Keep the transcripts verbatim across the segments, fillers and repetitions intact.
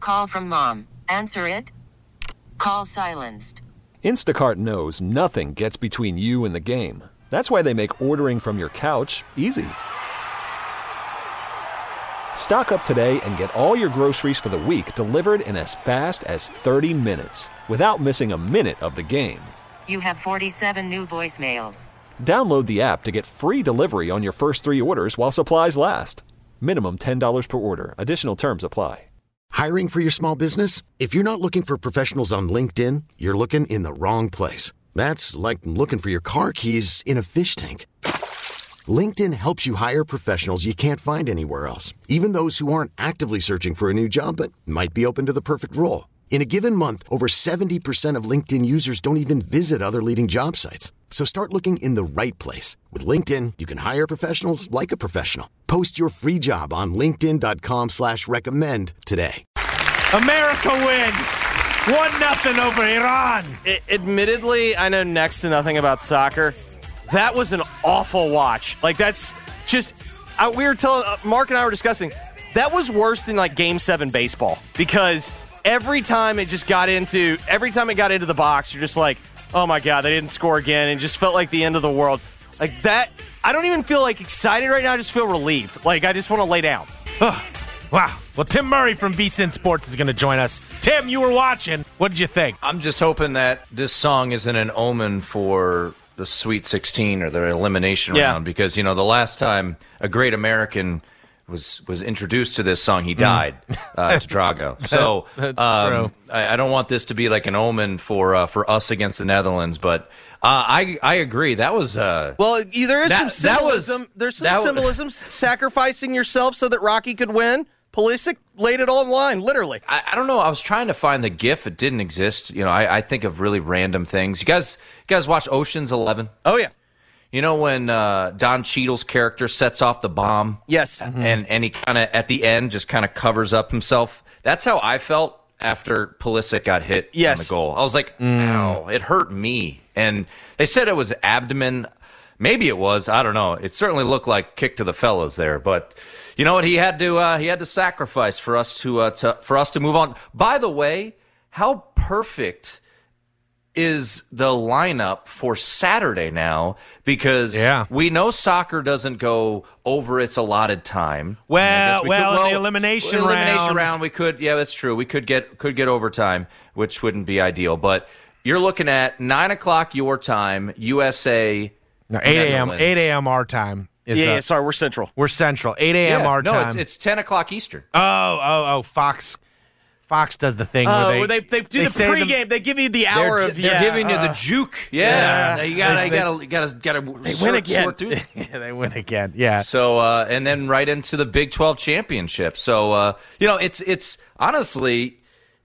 Call from mom. Answer it. Call silenced. Instacart knows nothing gets between you and the game. That's why they make ordering from your couch easy. Stock up today and get all your groceries for the week delivered in as fast as thirty minutes without missing a minute of the game. You have forty-seven new voicemails. Download the app to get free delivery on your first three orders while supplies last. Minimum ten dollars per order. Additional terms apply. Hiring for your small business? If you're not looking for professionals on LinkedIn, you're looking in the wrong place. That's like looking for your car keys in a fish tank. LinkedIn helps you hire professionals you can't find anywhere else, even those who aren't actively searching for a new job but might be open to the perfect role. In a given month, over seventy percent of LinkedIn users don't even visit other leading job sites. So start looking in the right place. With LinkedIn, you can hire professionals like a professional. Post your free job on linkedin.com slash recommend today. America wins. One nothing over Iran. I, admittedly, I know next to nothing about soccer. That was an awful watch. Like, that's just... I, we were telling... Uh, Mark and I were discussing. That was worse than, like, Game seven baseball. Because every time it just got into... Every time it got into the box, you're just like, oh, my God, they didn't score again. And just felt like the end of the world. Like, that... I don't even feel, like, excited right now. I just feel relieved. Like, I just want to lay down. Wow. Well, Tim Murray from V S I N Sports is going to join us. Tim, you were watching. What did you think? I'm just hoping that this song isn't an omen for the Sweet sixteen or the elimination Yeah. round, because, you know, the last time a great American was was introduced to this song, he died, mm. uh, to Drago. So That's um, true. I, I don't want this to be like an omen for uh, for us against the Netherlands, but uh, I I agree. That was uh, Well, you, there is that- some that was- symbolism. There's some that was- symbolism. Sacrificing yourself so that Rocky could win. Pulisic laid it all in line, literally. I, I don't know. I was trying to find the GIF. It didn't exist. You know, I, I think of really random things. You guys, you guys watch Ocean's Eleven? Oh, yeah. You know when uh, Don Cheadle's character sets off the bomb? Yes. And and he kind of, at the end, just kind of covers up himself. That's how I felt after Pulisic got hit Yes. on the goal. I was like, ow, it hurt me. And they said it was abdomen. Maybe it was. I don't know. It certainly looked like kick to the fellas there. But you know what? He had to. Uh, he had to sacrifice for us to, uh, to for us to move on. By the way, how perfect is the lineup for Saturday now? Because Yeah. we know soccer doesn't go over its allotted time. Well, I guess we well, could- in the elimination elimination round. round, we could. Yeah, that's true. We could get could get overtime, which wouldn't be ideal. But you're looking at nine o'clock your time, U S A. No, eight a.m. Netherlands. eight a.m. our time. Is, Yeah, uh, yeah, sorry, we're central. We're central. eight a.m. Yeah, our no, time. it's it's ten o'clock Eastern. oh, oh, oh. Fox Fox does the thing Oh, where they, where they, they do the say pregame. They give you the hour They're, of, they're yeah. giving you the juke. Yeah, Yeah. you gotta, They- you gotta, you gotta, gotta. They sort, win again. sort through. yeah, they win again. Yeah. So, uh, and then right into the Big twelve championship. So, uh, you know, it's it's honestly,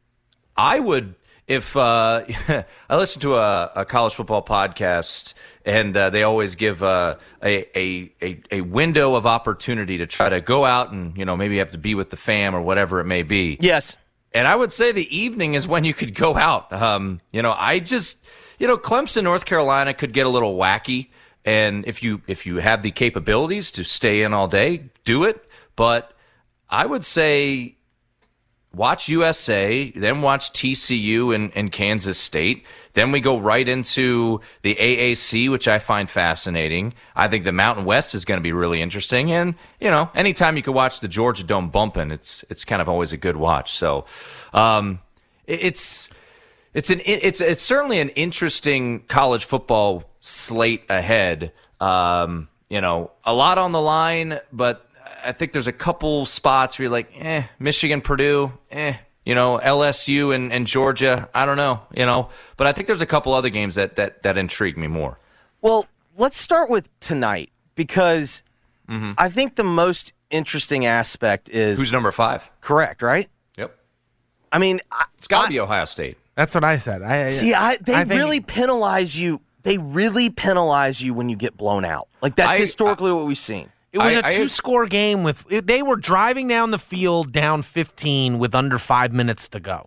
I would if uh, I listen to a, a college football podcast, and uh, they always give uh, a, a a a window of opportunity to try to go out and, you know, maybe have to be with the fam or whatever it may be. Yes. And I would say the evening is when you could go out. Um, you know, I just, you know, Clemson, North Carolina could get a little wacky. And if you if you have the capabilities to stay in all day, do it. But I would say watch U S A, then watch T C U and, and Kansas State. Then we go right into the A A C, which I find fascinating. I think the Mountain West is going to be really interesting. And, you know, anytime you can watch the Georgia Dome bumping, it's it's kind of always a good watch. So um, it, it's it's an it's it's certainly an interesting college football slate ahead. Um, you know, a lot on the line, but I think there's a couple spots where you're like, eh, Michigan, Purdue, eh, you know, L S U and, and Georgia, I don't know, you know. But I think there's a couple other games that, that, that intrigue me more. Well, let's start with tonight, because Mm-hmm. I think the most interesting aspect is... Who's number five? Correct, right? Yep. I mean... I, It's got to I- be Ohio State. That's what I said. I, See, I, they I think- really penalize you. They really penalize you when you get blown out. Like, that's I- historically what we've seen. It was I- a I- two-score game with they were driving down the field down fifteen with under five minutes to go.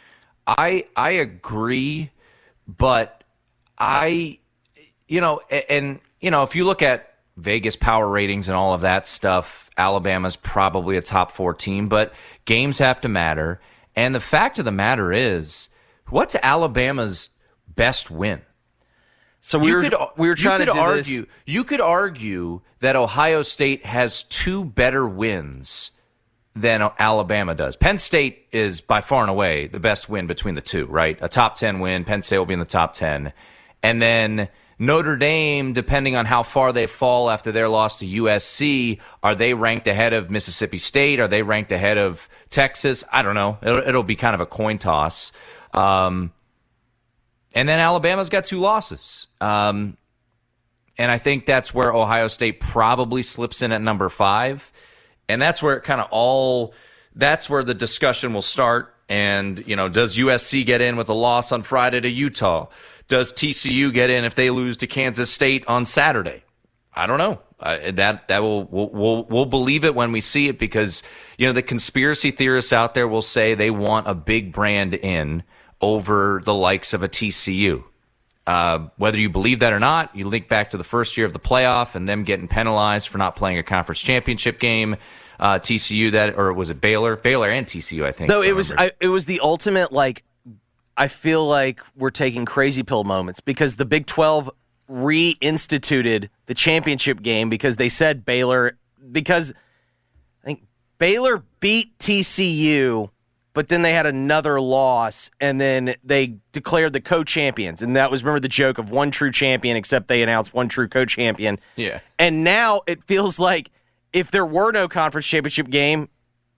I I agree, but I, you know, and, and you know, if you look at Vegas power ratings and all of that stuff, Alabama's probably a top four team, but games have to matter. And the fact of the matter is, what's Alabama's best win? So we you were could, we were trying you could to do argue. this. You could argue that Ohio State has two better wins than Alabama does. Penn State is by far and away the best win between the two, right? A top ten win. Penn State will be in the top ten. And then Notre Dame, depending on how far they fall after their loss to U S C, are they ranked ahead of Mississippi State? Are they ranked ahead of Texas? I don't know. It'll, it'll be kind of a coin toss. Um, and then Alabama's got two losses. Um, and I think that's where Ohio State probably slips in at number five. And that's where it kind of all, that's where the discussion will start. And, you know, does U S C get in with a loss on Friday to Utah? Does T C U get in if they lose to Kansas State on Saturday? I don't know. Uh, that that will we'll, we'll we'll believe it when we see it, because, you know, the conspiracy theorists out there will say they want a big brand in over the likes of a T C U. Uh, whether you believe that or not, you link back to the first year of the playoff and them getting penalized for not playing a conference championship game. Uh, T C U that, or was it Baylor? Baylor and T C U, I think. No, it was I, it was the ultimate, like, I feel like we're taking crazy pill moments, because the Big twelve reinstituted the championship game because they said Baylor, because I think Baylor beat T C U, but then they had another loss, and then they declared the co-champions. And that was, remember the joke of one true champion, except they announced one true co-champion. Yeah. And now it feels like if there were no conference championship game,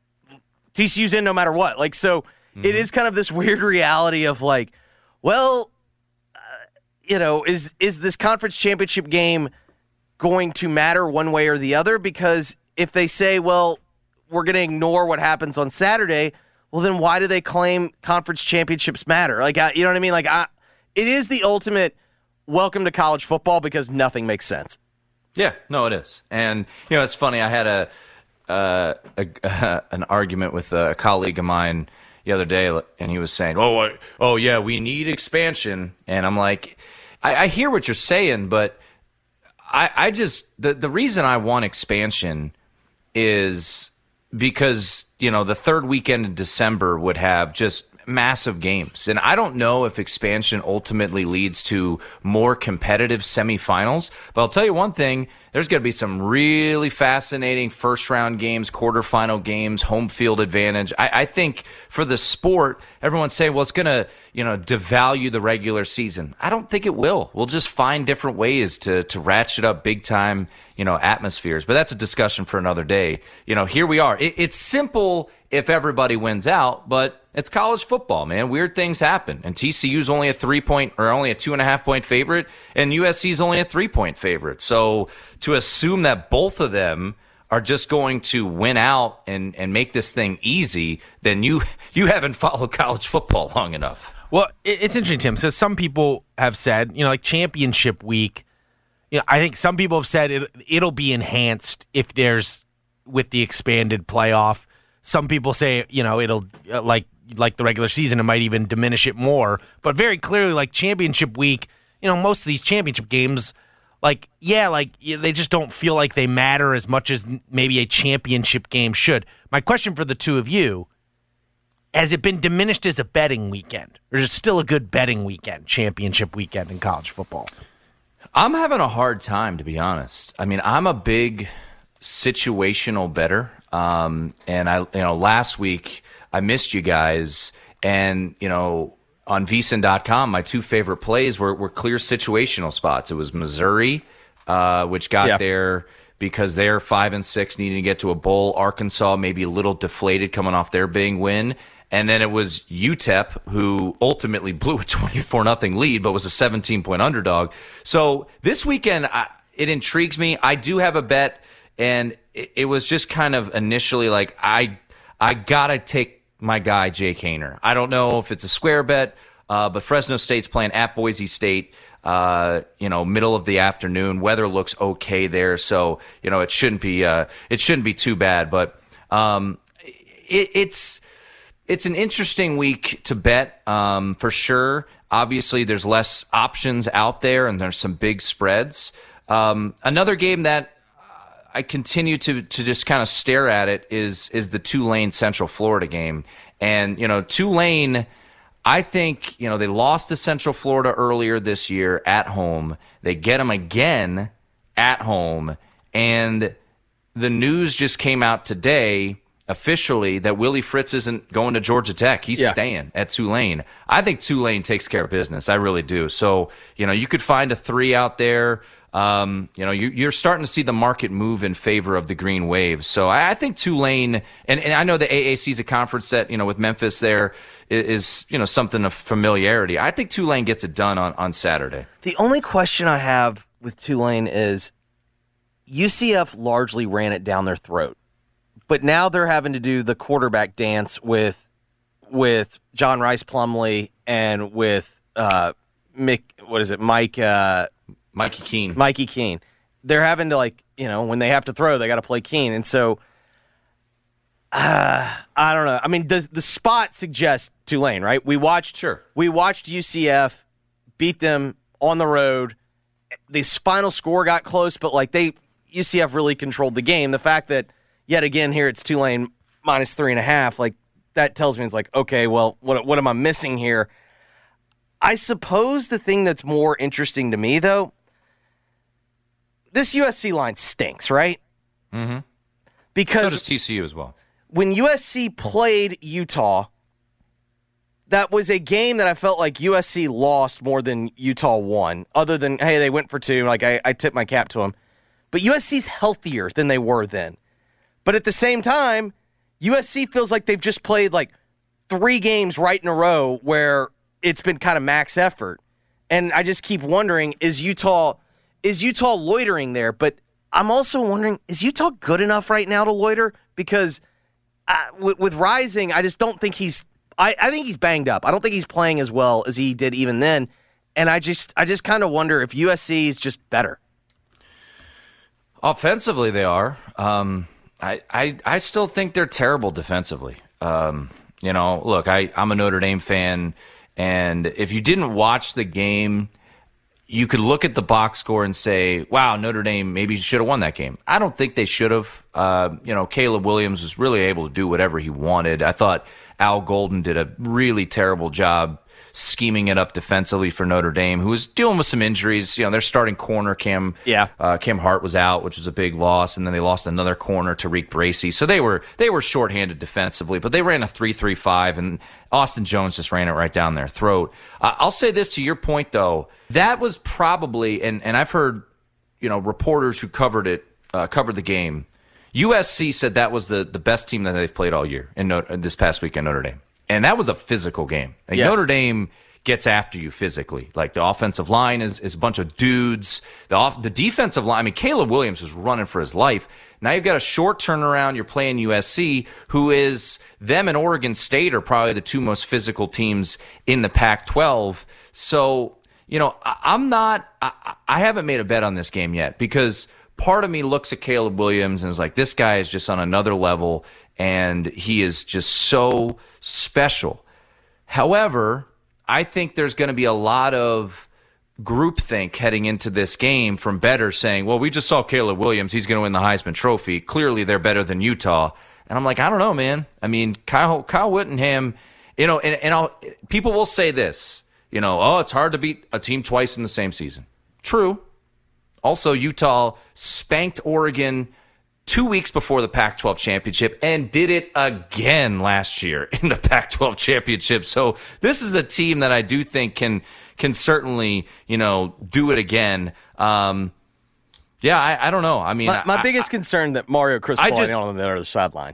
T C U's in no matter what. Like, so mm-hmm. It is kind of this weird reality of like, well, uh, you know, is is this conference championship game going to matter one way or the other? Because if they say, well, we're going to ignore what happens on Saturday, well, then why do they claim conference championships matter? Like, I, you know what I mean? Like, I, it is the ultimate welcome to college football, because nothing makes sense. Yeah, no, it is. And, you know, it's funny. I had a, uh, a uh, an argument with a colleague of mine the other day, and he was saying, oh, I, oh yeah, we need expansion. And I'm like, I, I hear what you're saying, but I, I just, the, the reason I want expansion is because, you know, the third weekend in December would have just massive games. And I don't know if expansion ultimately leads to more competitive semifinals, but I'll tell you one thing, there's going to be some really fascinating first round games, quarterfinal games, home field advantage. I, I think for the sport, everyone's saying, well, it's going to, you know, devalue the regular season. I don't think it will. We'll just find different ways to, to ratchet up big time, you know, atmospheres. But that's a discussion for another day. You know, here we are. It, it's simple if everybody wins out, but it's college football, man. Weird things happen. And T C U's only a three point or only a two and a half point favorite, and U S C's only a three point favorite. So to assume that both of them are just going to win out and, and make this thing easy, then you you haven't followed college football long enough. Well, it's interesting, Tim, because some people have said, you know, like championship week, you know, I think some people have said it, it'll be enhanced if there's, with the expanded playoff. Some people say, you know, it'll, uh, like like the regular season, it might even diminish it more. But very clearly, like championship week, you know, most of these championship games, like, yeah, like they just don't feel like they matter as much as maybe a championship game should. My question for the two of you, has it been diminished as a betting weekend? Or is it still a good betting weekend, championship weekend in college football? I'm having a hard time, to be honest. I mean, I'm a big situational bettor. Um, and I, you know, last week I missed you guys, and, you know, on V S I N dot com, my two favorite plays were, were clear situational spots. It was Missouri, uh, which got yeah. there because they're five and six, needing to get to a bowl. Arkansas, maybe a little deflated coming off their big win. And then it was U T E P, who ultimately blew a twenty-four nothing lead, but was a seventeen point underdog. So this weekend, I, it intrigues me. I do have a bet, and it, it was just kind of initially like, I I got to take my guy, Jake Haener. I don't know if it's a square bet, uh, but Fresno State's playing at Boise State, uh, you know, middle of the afternoon. Weather looks okay there, so, you know, it shouldn't be uh, it shouldn't be too bad. But um, it, it's it's an interesting week to bet, um, for sure. Obviously, there's less options out there, and there's some big spreads. Um, another game that I continue to to just kind of stare at it is is the Tulane Central Florida game. And, you know, Tulane, I think, you know, they lost to Central Florida earlier this year at home. They get them again at home. And the news just came out today officially that Willie Fritz isn't going to Georgia Tech. He's yeah. staying at Tulane. I think Tulane takes care of business. I really do. So, you know, you could find a three out there. Um, you know, you, you're starting to see the market move in favor of the Green Wave. So I, I think Tulane, and, and I know the A A C is a conference that, you know, with Memphis there is, is, you know, something of familiarity. I think Tulane gets it done on, on Saturday. The only question I have with Tulane is U C F largely ran it down their throat. But now they're having to do the quarterback dance with with John Rice Plumlee and with uh, Mick, what is it, Mike... Uh, Mikey Keene. Mikey Keene. They're having to, like, you know, when they have to throw, they got to play Keene. And so, uh, I don't know. I mean, the, the spot suggests Tulane, right? We watched, sure. We watched U C F beat them on the road. The final score got close, but, like, they U C F really controlled the game. The fact that, yet again, here it's Tulane minus three and a half, like, that tells me it's like, okay, well, what what am I missing here? I suppose the thing that's more interesting to me, though, this U S C line stinks, right? Mm-hmm. Because so does T C U as well. When U S C played Utah, that was a game that I felt like U S C lost more than Utah won. Other than, hey, they went for two. Like, I, I tip my cap to them. But U S C's healthier than they were then. But at the same time, U S C feels like they've just played like three games right in a row where it's been kind of max effort. And I just keep wondering, is Utah... Is Utah loitering there? But I'm also wondering, is Utah good enough right now to loiter? Because I, with, with Rising, I just don't think he's I, I think he's banged up. I don't think he's playing as well as he did even then. And I just I just kind of wonder if U S C is just better. Offensively, they are. Um, I, I I still think they're terrible defensively. Um, you know, look, I, I'm a Notre Dame fan, and if you didn't watch the game, you could look at the box score and say, wow, Notre Dame maybe should have won that game. I don't think they should have. Uh, you know, Caleb Williams was really able to do whatever he wanted. I thought Al Golden did a really terrible job scheming it up defensively for Notre Dame, who was dealing with some injuries. You know, their starting corner, Cam yeah. uh, Cam Hart, was out, which was a big loss, and then they lost another corner, Tariq Bracy. So they were they were shorthanded defensively, but they ran a three three five, and Austin Jones just ran it right down their throat. Uh, I'll say this to your point, though. That was probably, and, and I've heard, you know, reporters who covered it, uh, covered the game. U S C said that was the, the best team that they've played all year in Notre, this past week in Notre Dame. And that was a physical game. Like, yes. Notre Dame gets after you physically. Like, the offensive line is, is a bunch of dudes. The off, the defensive line, I mean, Caleb Williams was running for his life. Now you've got a short turnaround. You're playing U S C, who is, them and Oregon State are probably the two most physical teams in the Pac twelve. So, you know, I, I'm not, I, I haven't made a bet on this game yet, because part of me looks at Caleb Williams and is like, this guy is just on another level, and he is just so special. However, I think there's going to be a lot of groupthink heading into this game from bettors saying, well, we just saw Caleb Williams. He's going to win the Heisman Trophy. Clearly, they're better than Utah. And I'm like, I don't know, man. I mean, Kyle, Kyle Whittingham, you know, and, and I'll, people will say this, you know, oh, it's hard to beat a team twice in the same season. True. Also, Utah spanked Oregon two weeks before the Pac twelve championship and did it again last year in the Pac twelve championship. So this is a team that I do think can can certainly, you know, do it again. Um, yeah, I, I don't know. I mean, my, my I, biggest I, concern that Mario Cristobal on the other sideline.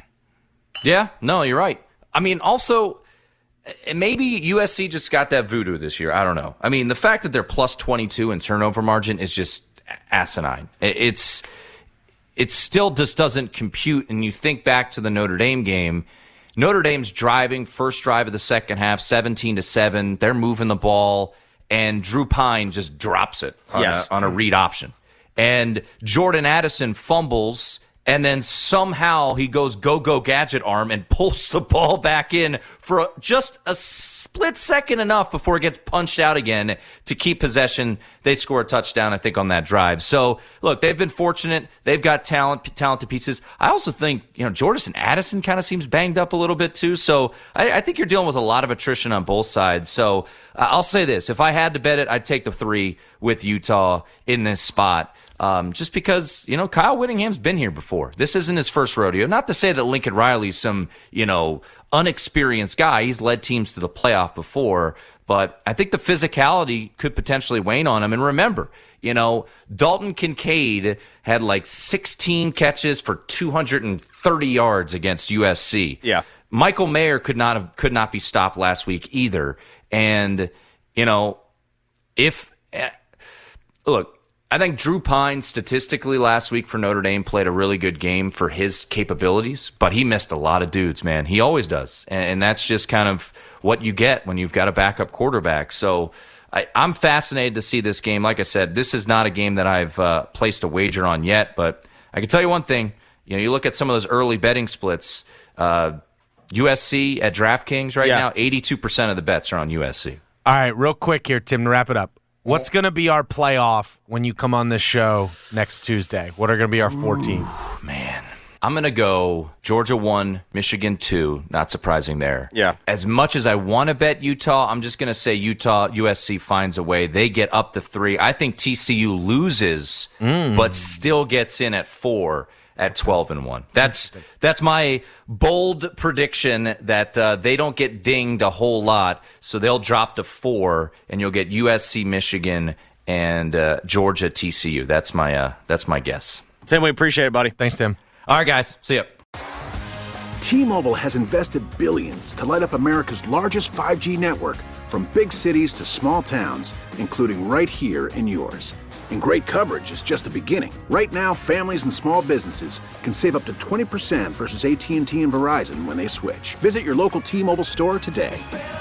Yeah, no, you're right. I mean, also, maybe U S C just got that voodoo this year. I don't know. I mean, the fact that they're plus twenty-two in turnover margin is just asinine. It's it still just doesn't compute. And you think back to the Notre Dame game. Notre Dame's driving, first drive of the second half, seventeen to seven. They're moving the ball, and Drew Pine just drops it on, yes. a, on a read option. And Jordan Addison fumbles, and then somehow he goes go-go gadget arm and pulls the ball back in for a, just a split second enough before it gets punched out again to keep possession. They score a touchdown, I think, on that drive. So, look, they've been fortunate. They've got talent, talented pieces. I also think, you know, Jordison Addison kind of seems banged up a little bit too. So I, I think you're dealing with a lot of attrition on both sides. So uh, I'll say this. If I had to bet it, I'd take the three with Utah in this spot. Um, just because, you know, Kyle Whittingham's been here before. This isn't his first rodeo. Not to say that Lincoln Riley's some, you know, unexperienced guy. He's led teams to the playoff before, but I think the physicality could potentially wane on him. And remember, you know, Dalton Kincaid had like sixteen catches for two hundred thirty yards against U S C. Yeah. Michael Mayer could not have, could not be stopped last week either. And, you know, if, uh, look, I think Drew Pine statistically last week for Notre Dame played a really good game for his capabilities, but he missed a lot of dudes, man. He always does. And that's just kind of what you get when you've got a backup quarterback. So I, I'm fascinated to see this game. Like I said, this is not a game that I've uh, placed a wager on yet, but I can tell you one thing. You know, you look at some of those early betting splits, uh, U S C at DraftKings right yeah. now, eighty-two percent of the bets are on U S C. All right, real quick here, Tim, to wrap it up. What's going to be our playoff when you come on this show next Tuesday? What are going to be our four teams? Man, I'm going to go Georgia one, Michigan two. Not surprising there. Yeah. As much as I want to bet Utah, I'm just going to say Utah, U S C finds a way. They get up to three. I think T C U loses, mm. but still gets in at four at twelve and one. That's that's my bold prediction that uh, they don't get dinged a whole lot, so they'll drop to four, and you'll get U S C, Michigan, and uh, Georgia, T C U. That's my uh, that's my guess. Tim, we appreciate it, buddy. Thanks, Tim. All right, guys. See ya. T-Mobile has invested billions to light up America's largest five G network, from big cities to small towns, including right here in yours. And great coverage is just the beginning. Right now, families and small businesses can save up to twenty percent versus A T and T and Verizon when they switch. Visit your local T-Mobile store today.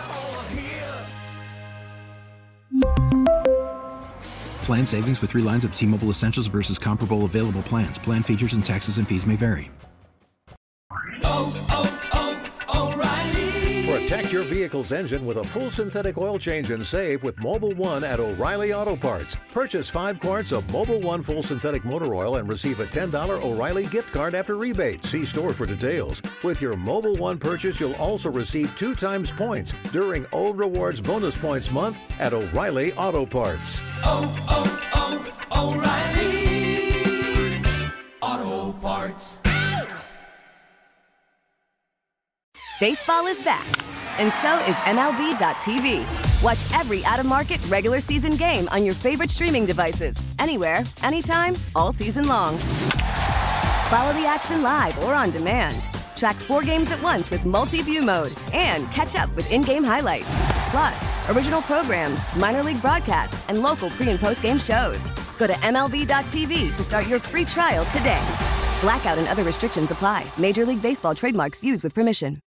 Plan savings with three lines of T-Mobile Essentials versus comparable available plans. Plan features and taxes and fees may vary. Oh, oh, oh, O'Reilly. Protect your vehicle's engine with a full synthetic oil change and save with Mobil one at O'Reilly Auto Parts. Purchase five quarts of Mobil one full synthetic motor oil and receive a ten dollars O'Reilly gift card after rebate. See store for details. With your Mobil one purchase, you'll also receive two times points during O Rewards Bonus Points Month at O'Reilly Auto Parts. Oh, oh, oh, O'Reilly Auto Parts. Baseball is back, and so is M L B dot T V. Watch every out-of-market regular season game on your favorite streaming devices, anywhere, anytime, all season long. Follow the action live or on demand. Track four games at once with multi-view mode and catch up with in-game highlights. Plus, original programs, minor league broadcasts, and local pre- and post-game shows. Go to M L B dot T V to start your free trial today. Blackout and other restrictions apply. Major League Baseball trademarks used with permission.